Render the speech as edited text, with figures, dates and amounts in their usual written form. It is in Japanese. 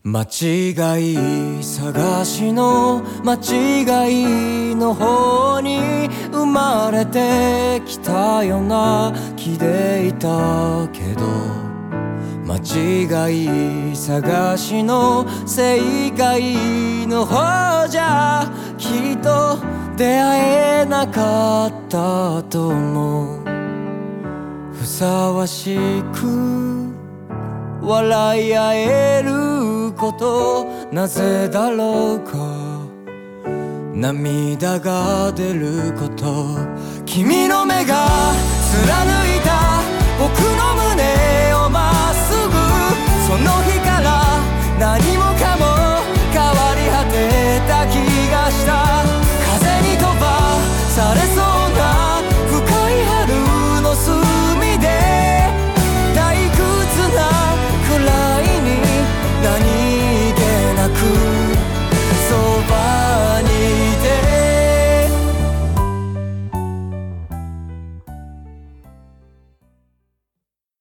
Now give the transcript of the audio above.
間違い探しの間違いの方に生まれてきたような気でいたけど、間違い探しの正解の方じゃきっと出会えなかったと思う。ふさわしく笑い合えること、なぜだろうか。涙が出ること、君の目が貫いた僕の胸